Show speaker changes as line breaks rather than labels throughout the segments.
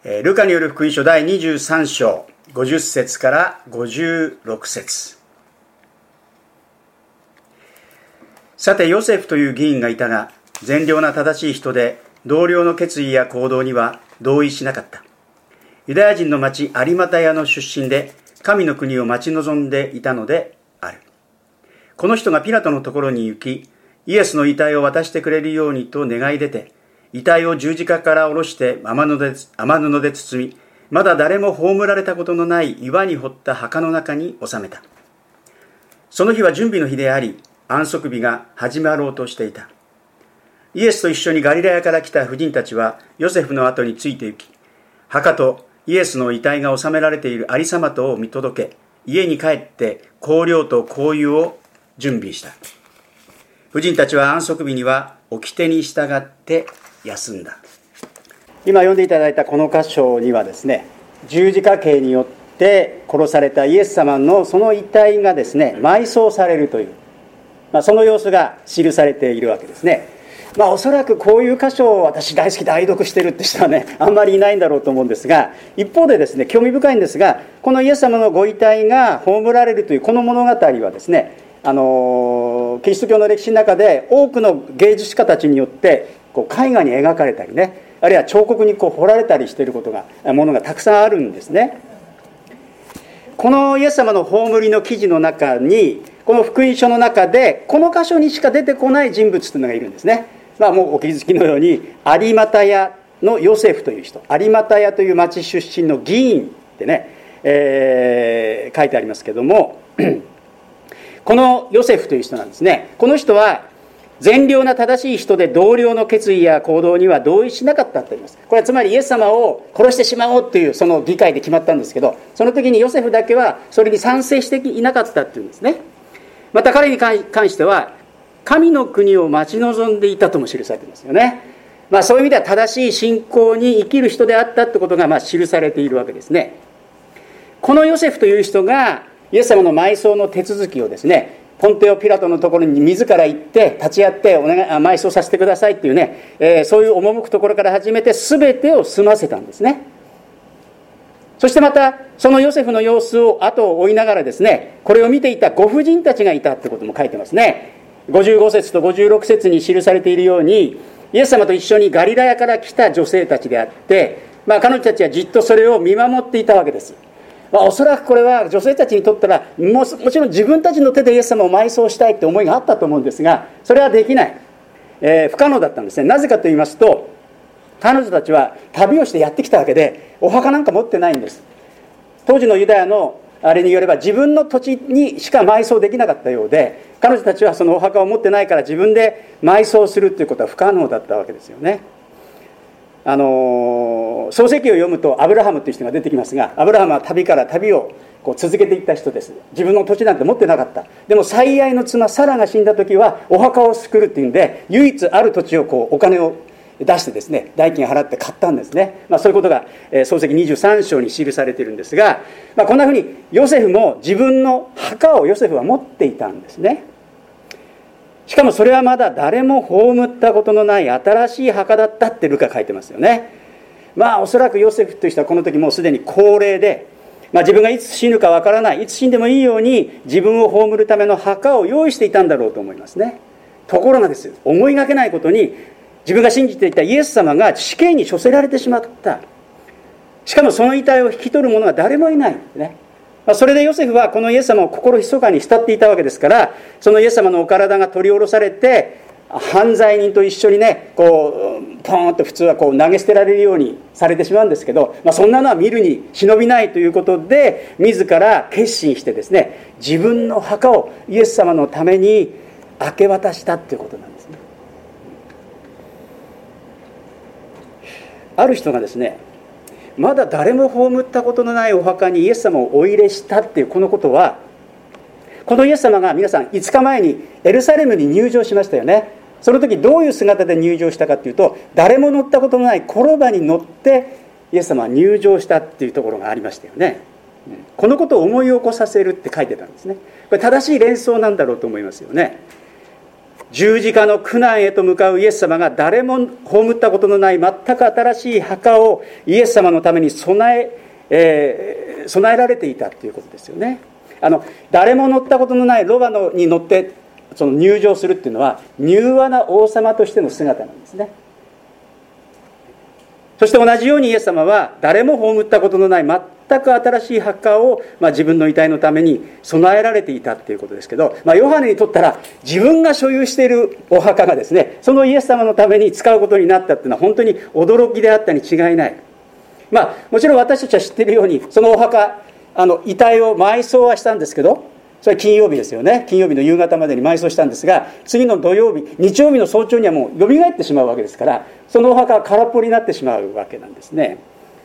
ルカによる福音書第23章50節から56節。さてヨセフという議員がいたが、善良な正しい人で同僚の決意や行動には同意しなかった。ユダヤ人の町アリマタヤの出身で、神の国を待ち望んでいたのである。この人がピラトのところに行き、イエスの遺体を渡してくれるようにと願い出て、遺体を十字架から下ろして雨布で包み、まだ誰も葬られたことのない岩に掘った墓の中に収めた。その日は準備の日であり、安息日が始まろうとしていた。イエスと一緒にガリラヤから来た婦人たちはヨセフの後について行き、墓とイエスの遺体が収められている有様とを見届け、家に帰って香料と香油を準備した。婦人たちは安息日には掟に従って休んだ。今読んでいただいたこの箇所にはですね、十字架刑によって殺されたイエス様のその遺体がですね、埋葬されるという、その様子が記されているわけですね。おそらくこういう箇所を私大好きで愛読してるって人はね、あんまりいないんだろうと思うんですが、一方でですね、興味深いんですが、このイエス様のご遺体が葬られるというこの物語はですね、キリスト教の歴史の中で多くの芸術家たちによって絵画に描かれたりね、あるいは彫刻に彫られたりしているものがたくさんあるんですね。このイエス様の葬りの記事の中に、この福音書の中でこの箇所にしか出てこない人物というのがいるんですね。もうお気づきのように有股屋のヨセフという人、有股屋という町出身の議員ってね、書いてありますけどもこのヨセフという人なんですね。この人は善良な正しい人で同僚の決意や行動には同意しなかったと言います。これはつまりイエス様を殺してしまおうというその議会で決まったんですけど、その時にヨセフだけはそれに賛成していなかったっていうんですね。また彼に関しては神の国を待ち望んでいたとも記されていますよね。そういう意味では正しい信仰に生きる人であったってことが記されているわけですね。このヨセフという人がイエス様の埋葬の手続きをですね、ポンテオ・ピラトのところに自ら行って立ち会って埋葬させてくださいっていうね、そういう赴くところから始めて全てを済ませたんですね。そしてまたそのヨセフの様子を後を追いながらですね、これを見ていたご婦人たちがいたってことも書いてますね。55節と56節に記されているように、イエス様と一緒にガリラヤから来た女性たちであって、彼女たちはじっとそれを見守っていたわけです。おそらくこれは女性たちにとったらもちろん自分たちの手でイエス様を埋葬したいって思いがあったと思うんですが、それはできない、不可能だったんですね。なぜかと言いますと、彼女たちは旅をしてやってきたわけで、お墓なんか持ってないんです。当時のユダヤのあれによれば自分の土地にしか埋葬できなかったようで、彼女たちはそのお墓を持ってないから自分で埋葬するということは不可能だったわけですよね。創世記を読むとアブラハムという人が出てきますが、アブラハムは旅から旅を続けていった人です。自分の土地なんて持ってなかった。でも最愛の妻サラが死んだ時はお墓を作るっていうんで、唯一ある土地をお金を出してですね、代金払って買ったんですね。そういうことが創世記23章に記されているんですが、こんなふうにヨセフも自分の墓をヨセフは持っていたんですね。しかもそれはまだ誰も葬ったことのない新しい墓だったってルカ書いてますよね。おそらくヨセフという人はこの時もうすでに高齢で、自分がいつ死ぬかわからない、いつ死んでもいいように自分を葬るための墓を用意していたんだろうと思いますね。ところがですよ、思いがけないことに自分が信じていたイエス様が死刑に処せられてしまった。しかもその遺体を引き取る者が誰もいないんですね。それでヨセフはこのイエス様を心密かに慕っていたわけですから、そのイエス様のお体が取り下ろされて犯罪人と一緒にね、ポーンと普通は投げ捨てられるようにされてしまうんですけど、そんなのは見るに忍びないということで自ら決心してですね、自分の墓をイエス様のために明け渡したということなんですね。ある人がですね、まだ誰も葬ったことのないお墓にイエス様をお入れしたっていうこのことは、このイエス様が皆さん5日前にエルサレムに入場しましたよね。その時どういう姿で入場したかというと、誰も乗ったことのない転ばに乗ってイエス様は入場したっていうところがありましたよね。このことを思い起こさせるって書いてたんですね。これ正しい連想なんだろうと思いますよね。 十字架の苦難へと向かうイエス様が誰も葬ったことのない全く新しい墓をイエス様のために備えられていたということですよね。誰も乗ったことのないロバに乗ってその入場するっていうのは柔和な王様としての姿なんですね。そして同じようにイエス様は誰も葬ったことのない全く新しい墓を、自分の遺体のために備えられていたということですけど、ヨハネにとったら自分が所有しているお墓がですね、そのイエス様のために使うことになったというのは本当に驚きであったに違いない。もちろん私たちは知っているようにそのお墓遺体を埋葬はしたんですけど、それは金曜日ですよね。金曜日の夕方までに埋葬したんですが、次の土曜日日曜日の早朝にはもう蘇ってしまうわけですから、そのお墓は空っぽになってしまうわけなんですね。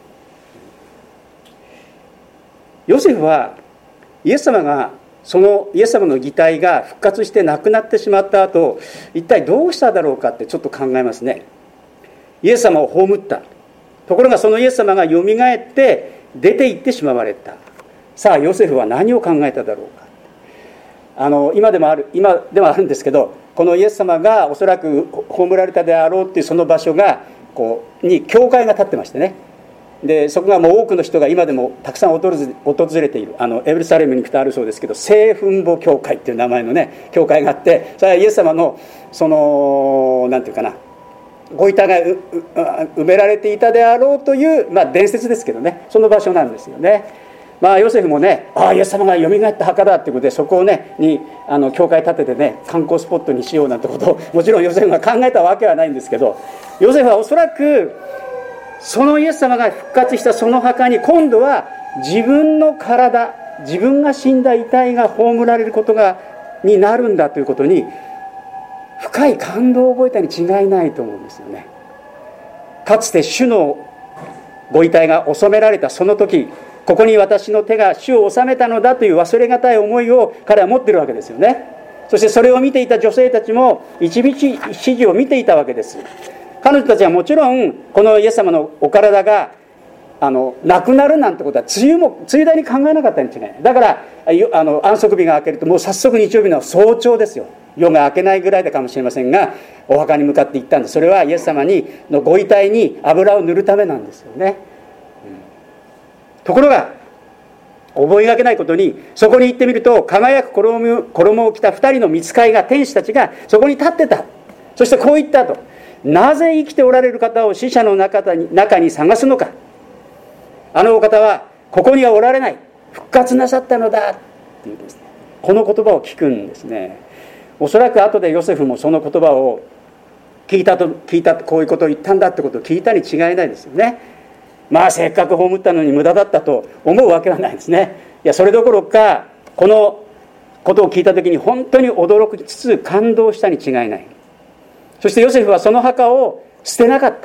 ヨセフはイエス様がそのイエス様の擬態が復活して亡くなってしまった後、一体どうしただろうかってちょっと考えますね。イエス様を葬った。ところがそのイエス様がよみがえって出て行ってしまわれた。さあヨセフは何を考えただろうか。今でもあるんですけど、このイエス様がおそらく葬られたであろうっていうその場所がに教会が建ってましてね、でそこがもう多くの人が今でもたくさん訪れているエルサレムに行くとあるそうですけど、聖墳墓教会っていう名前のね教会があって、それはイエス様のそのなんていうかな、ご遺体が埋められていたであろうという、伝説ですけどね、その場所なんですよね。ヨセフもね、イエス様がよみがえった墓だってことで、そこをね教会建ててね観光スポットにしようなんてことをもちろんヨセフが考えたわけはないんですけど、ヨセフはおそらくそのイエス様が復活したその墓に今度は自分の体、自分が死んだ遺体が葬られることになるんだということに深い感動を覚えたに違いないと思うんですよね。かつて主のご遺体が納められたその時、ここに私の手が主を納めたのだという忘れがたい思いを彼は持っているわけですよね。そしてそれを見ていた女性たちも一日始終を見ていたわけです。彼女たちはもちろんこのイエス様のお体がなくなるなんてことは梅雨だに考えなかったに違いない。だから安息日が明けるともう早速日曜日の早朝ですよ。夜が明けないぐらいだかもしれませんが、お墓に向かって行ったんです。それはイエス様のご遺体に油を塗るためなんですよね。ところが思いがけないことに、そこに行ってみると輝く衣を着た2人の御使いが、天使たちがそこに立ってた。そしてこう言ったと、なぜ生きておられる方を死者の中に探すのか。あのお方はここにはおられない、復活なさったのだっていうですね、この言葉を聞くんですね。おそらく後でヨセフもその言葉を聞いた、こういうことを言ったんだってことを聞いたに違いないですよね。せっかく葬ったのに無駄だったと思うわけはないですね。いや、それどころかこのことを聞いた時に本当に驚きつつ感動したに違いない。そしてヨセフはその墓を捨てなかった、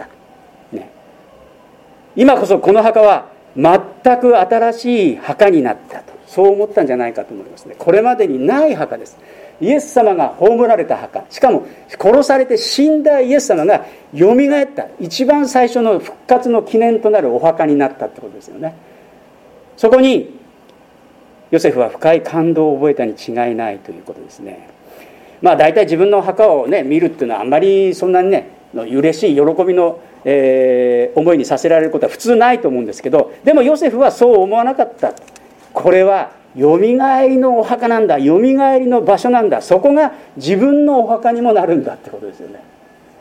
今こそこの墓は全く新しい墓になったと、そう思ったんじゃないかと思いますね。これまでにない墓です。イエス様が葬られた墓、しかも殺されて死んだイエス様がよみがえった一番最初の復活の記念となるお墓になったってことですよね。そこにヨセフは深い感動を覚えたに違いないということですね。大体自分の墓を見るっていうのはあんまりそんなに嬉しい喜びの、思いにさせられることは普通ないと思うんですけど、でもヨセフはそう思わなかった。これはよみがえりのお墓なんだ、よみがえりの場所なんだ、そこが自分のお墓にもなるんだってことですよね。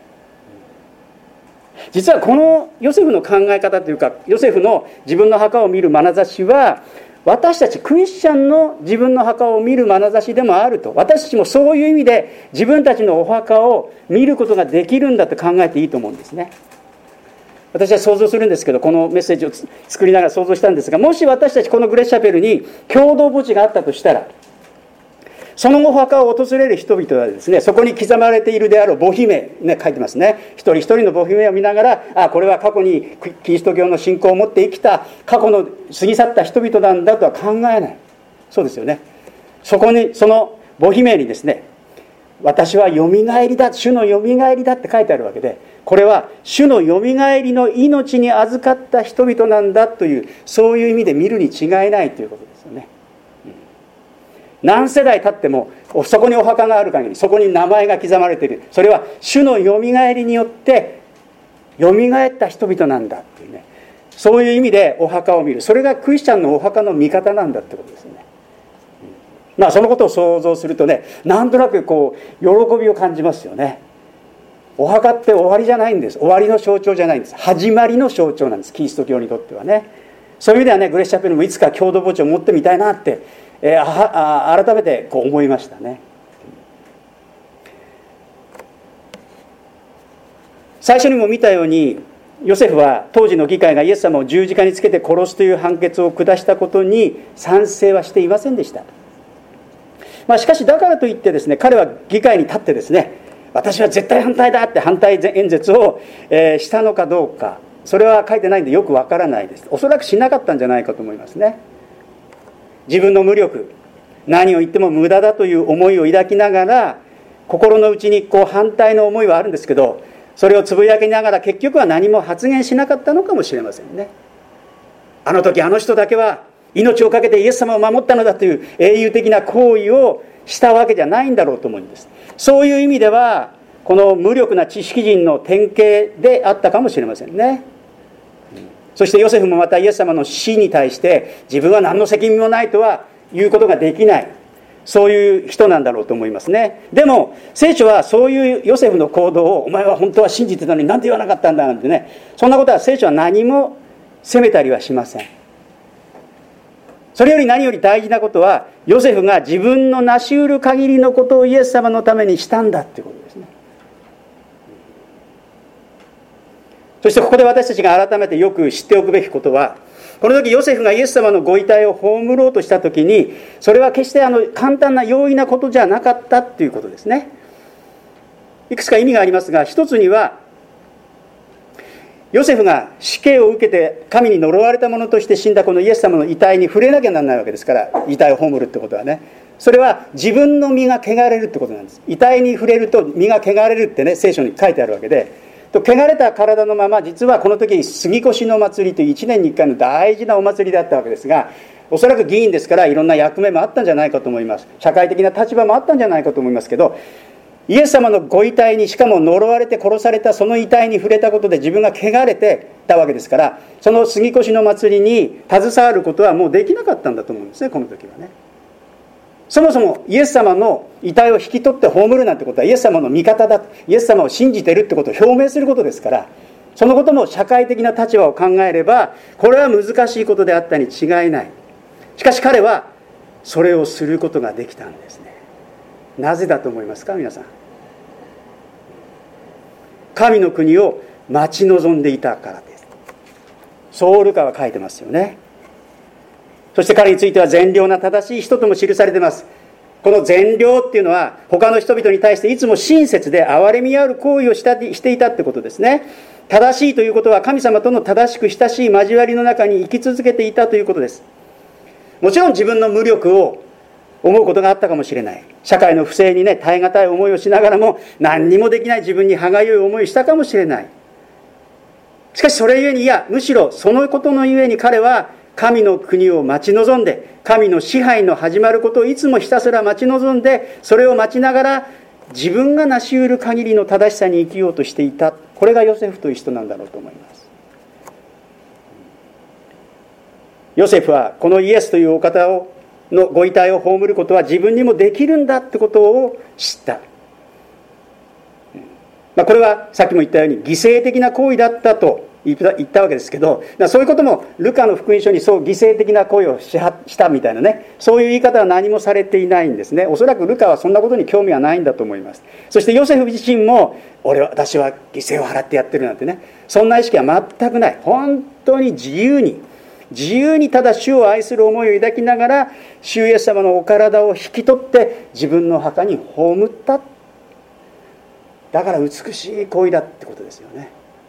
実はこのヨセフの考え方というか、ヨセフの自分の墓を見る眼差しは、私たちクリスチャンの自分の墓を見る眼差しでもあると、私たちもそういう意味で自分たちのお墓を見ることができるんだと考えていいと思うんですね。私は想像するんですけど、このメッセージを作りながら想像したんですが、もし私たちこのグレーチャペルに共同墓地があったとしたら、そのお墓を訪れる人々はですね、そこに刻まれているであろう墓碑銘、書いてますね。一人一人の墓碑銘を見ながら、これは過去にキリスト教の信仰を持って生きた過去の過ぎ去った人々なんだとは考えない。そうですよね。そこにその墓碑銘にですね、私はよみがえりだ、主のよみがえりだって書いてあるわけで、これは主のよみがえりの命に預かった人々なんだという、そういう意味で見るに違いないということですよね。 何世代経ってもそこにお墓がある限り、そこに名前が刻まれている。それは主のよみがえりによってよみがえった人々なんだっていうね、そういう意味でお墓を見る。それがクリスチャンのお墓の見方なんだってことですね。そのことを想像するとね、なんとなく喜びを感じますよね。お墓って終わりじゃないんです。終わりの象徴じゃないんです。始まりの象徴なんです、キリスト教にとってはね。そういう意味ではね、グレースチャペルもいつか共同墓地を持ってみたいなって、改めて思いましたね。最初にも見たように、ヨセフは当時の議会がイエス様を十字架につけて殺すという判決を下したことに賛成はしていませんでした。しかしだからといってですね、彼は議会に立ってですね、私は絶対反対だって反対演説を、したのかどうか、それは書いてないんでよくわからないです。おそらくしなかったんじゃないかと思いますね。自分の無力、何を言っても無駄だという思いを抱きながら、心の内に反対の思いはあるんですけど、それをつぶやきながら結局は何も発言しなかったのかもしれませんね。あの時あの人だけは命を懸けてイエス様を守ったのだという英雄的な行為をしたわけじゃないんだろうと思うんです。そういう意味ではこの無力な知識人の典型であったかもしれませんね。そしてヨセフもまたイエス様の死に対して自分は何の責任もないとは言うことができない、そういう人なんだろうと思いますね。でも聖書はそういうヨセフの行動を、お前は本当は信じてたのになんで言わなかったんだなんてね、そんなことは聖書は何も責めたりはしません。それより何より大事なことは、ヨセフが自分の成し得る限りのことをイエス様のためにしたんだってことですね。そしてここで私たちが改めてよく知っておくべきことは、この時ヨセフがイエス様のご遺体を葬ろうとした時に、それは決して簡単な容易なことじゃなかったっていうことですね。いくつか意味がありますが、一つにはヨセフが死刑を受けて神に呪われた者として死んだこのイエス様の遺体に触れなきゃならないわけですから、遺体を葬るってことはね、それは自分の身が汚れるってことなんです。遺体に触れると身が汚れるってね、聖書に書いてあるわけで、汚れた体のまま、実はこの時杉越の祭りという1年に1回の大事なお祭りだったわけですが、おそらく議員ですからいろんな役目もあったんじゃないかと思います。社会的な立場もあったんじゃないかと思いますけど、イエス様のご遺体に、しかも呪われて殺されたその遺体に触れたことで自分が汚れてたわけですから、その杉越の祭りに携わることはもうできなかったんだと思うんですね、この時はね。そもそもイエス様の遺体を引き取って葬るなんてことはイエス様の味方だ、イエス様を信じているってことを表明することですから、そのことも社会的な立場を考えればこれは難しいことであったに違いない。しかし彼はそれをすることができたんですね。なぜだと思いますか、皆さん。神の国を待ち望んでいたからです。そうルカは書いてますよね。そして彼については善良な正しい人とも記されています。この善良っていうのは他の人々に対していつも親切で憐れみある行為をしていたってことですね。正しいということは神様との正しく親しい交わりの中に生き続けていたということです。もちろん自分の無力を思うことがあったかもしれない。社会の不正にね、耐え難い思いをしながらも何にもできない自分に歯がゆい思いをしたかもしれない。しかしそれゆえに、いやむしろそのことのゆえに彼は神の国を待ち望んで、神の支配の始まることをいつもひたすら待ち望んで、それを待ちながら自分が成し得る限りの正しさに生きようとしていた。これがヨセフという人なんだろうと思います。ヨセフはこのイエスというお方のご遺体を葬ることは自分にもできるんだってことを知った。これはさっきも言ったように犠牲的な行為だったと言ったわけですけど、そういうこともルカの福音書にそう犠牲的な行為をしたみたいなね、そういう言い方は何もされていないんですね。おそらくルカはそんなことに興味はないんだと思います。そしてヨセフ自身も私は犠牲を払ってやってるなんてね、そんな意識は全くない。本当に自由にただ主を愛する思いを抱きながら、主イエス様のお体を引き取って自分の墓に葬った。だから美しい行為だってことですよね。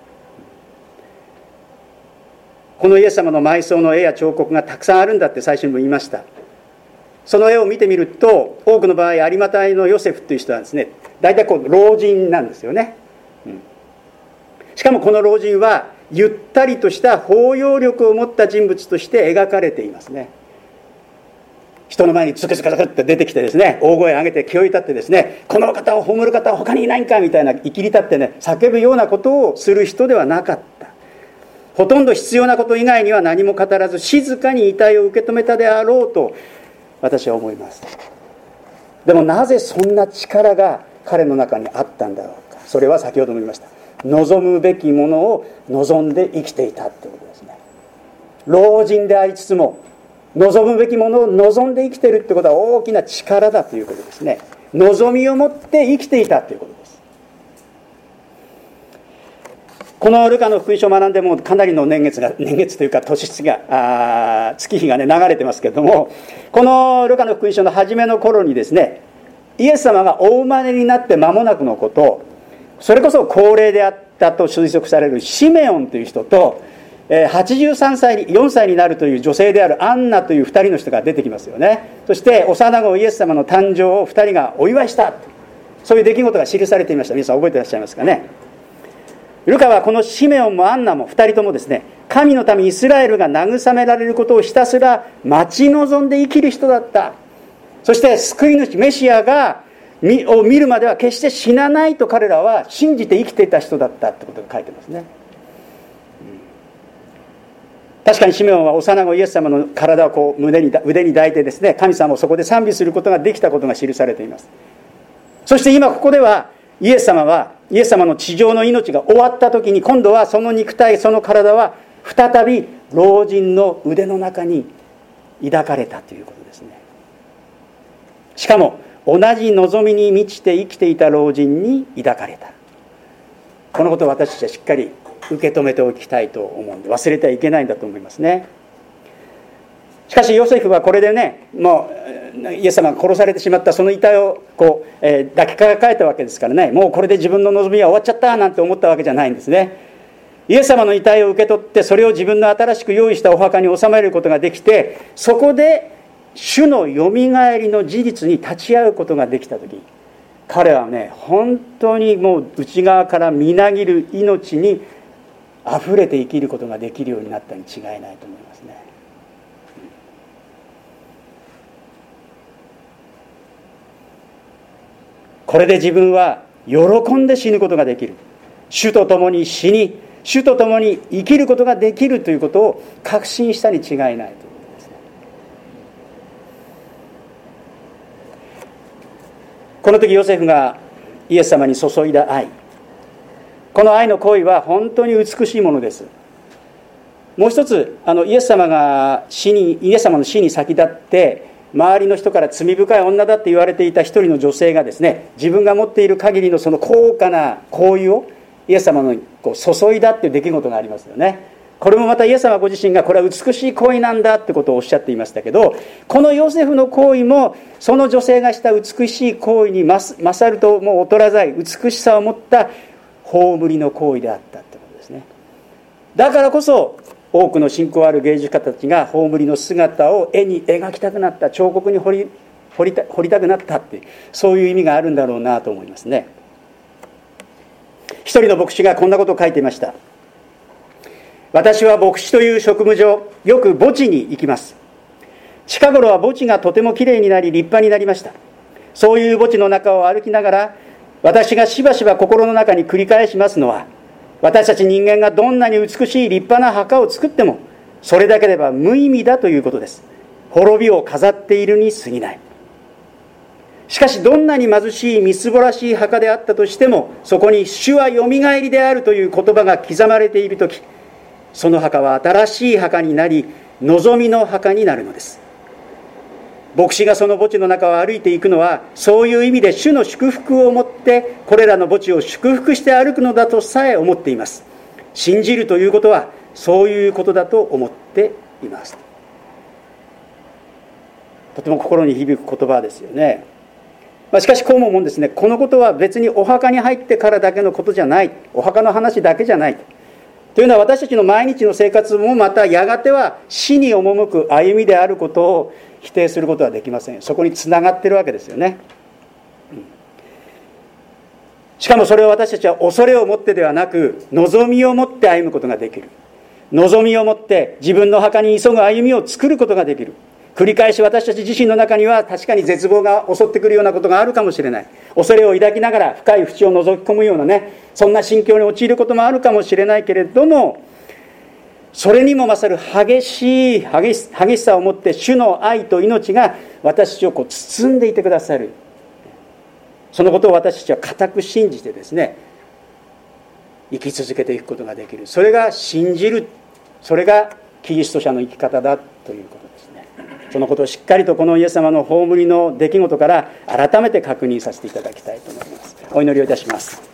このイエス様の埋葬の絵や彫刻がたくさんあるんだって最初にも言いました。その絵を見てみると、多くの場合有馬隊のヨセフという人はですね、大体老人なんですよね。しかもこの老人はゆったりとした包容力を持った人物として描かれていますね。 人の前にズクズクズクって出てきてですね、大声上げて気を立ってですね、この方を褒める方は他にいないんかみたいな、いきり立ってね、叫ぶようなことをする人ではなかった。ほとんど必要なこと以外には何も語らず、静かに遺体を受け止めたであろうと私は思います。でもなぜそんな力が彼の中にあったんだろうか。それは先ほども言いました、望むべきものを望んで生きていたということですね。老人でありつつも望むべきものを望んで生きているということは大きな力だということですね。望みを持って生きていたということです。このルカの福音書を学んでもかなりの年月というか月日がね流れてますけれども、このルカの福音書の初めの頃にですね、イエス様がお生まれになって間もなくのこと、それこそ高齢であったと推測されるシメオンという人と、83歳4歳になるという女性であるアンナという2人の人が出てきますよね。そして幼子イエス様の誕生を2人がお祝いした、そういう出来事が記されていました。皆さん覚えていらっしゃいますかね。ルカはこのシメオンもアンナも2人ともですね、神のためイスラエルが慰められることをひたすら待ち望んで生きる人だった。そして救い主メシアを見るまでは決して死なないと彼らは信じて生きていた人だったということが書いてますね。確かにシメオンは幼子イエス様の体をこう腕に抱いてですね、神様をそこで賛美することができたことが記されています。そして今ここではイエス様の地上の命が終わった時に、今度はその肉体、その体は再び老人の腕の中に抱かれたということですね。しかも同じ望みに満ちて生きていた老人に抱かれた。このことを私たちはしっかり受け止めておきたいと思うんで、忘れてはいけないんだと思いますね。しかしヨセフはこれでね、もうイエス様が殺されてしまったその遺体をこう、抱きかかえたわけですからね、もうこれで自分の望みは終わっちゃったなんて思ったわけじゃないんですね。イエス様の遺体を受け取って、それを自分の新しく用意したお墓に収めることができて、そこで主のよみがえりの事実に立ち会うことができたとき、彼はね、本当にもう内側からみなぎる命にあふれて生きることができるようになったに違いないと思いますね。これで自分は喜んで死ぬことができる、主と共に死に、主と共に生きることができるということを確信したに違いないということですね。この時ヨセフがイエス様に注いだ愛、この愛の行為は本当に美しいものです。もう一つ、イエス様の死に先立って周りの人から罪深い女だって言われていた一人の女性がですね、自分が持っている限りのその高価な香油をイエス様の注いだっていう出来事がありますよね。これもまたイエス様ご自身がこれは美しい行為なんだってことをおっしゃっていましたけど、このヨセフの行為もその女性がした美しい行為に勝るともう劣らざい美しさを持った葬りの行為であったということですね。だからこそ多くの信仰ある芸術家たちが葬りの姿を絵に描きたくなった、彫刻に彫りたくなったって、そういう意味があるんだろうなと思いますね。一人の牧師がこんなことを書いていました。私は牧師という職務上よく墓地に行きます。近頃は墓地がとてもきれいになり立派になりました。そういう墓地の中を歩きながら、私がしばしば心の中に繰り返しますのは、私たち人間がどんなに美しい立派な墓を作ってもそれだけでは無意味だということです。滅びを飾っているに過ぎない。しかしどんなに貧しいみすぼらしい墓であったとしても、そこに主はよみがえりであるという言葉が刻まれているとき、その墓は新しい墓になり、望みの墓になるのです。牧師がその墓地の中を歩いていくのは、そういう意味で主の祝福をもってこれらの墓地を祝福して歩くのだとさえ思っています。信じるということはそういうことだと思っています。とても心に響く言葉ですよね。しかしこうも思うんですね。このことは別にお墓に入ってからだけのことじゃない、お墓の話だけじゃないというのは、私たちの毎日の生活もまたやがては死に赴く歩みであることを否定することはできません。そこにつながっているわけですよね。しかもそれを私たちは恐れを持ってではなく、望みを持って歩むことができる。望みを持って自分の墓に急ぐ歩みを作ることができる。 繰り返し私たち自身の中には確かに絶望が襲ってくるようなことがあるかもしれない。恐れを抱きながら深い淵を覗き込むようなね、そんな心境に陥ることもあるかもしれないけれども、それにも勝る激しさを持って主の愛と命が私たちを包んでいてくださる。そのことを私たちは固く信じてですね、生き続けていくことができる。それが信じる、それがキリスト者の生き方だということですね。そのことをしっかりとこのイエス様の葬りの出来事から改めて確認させていただきたいと思います。お祈りをいたします。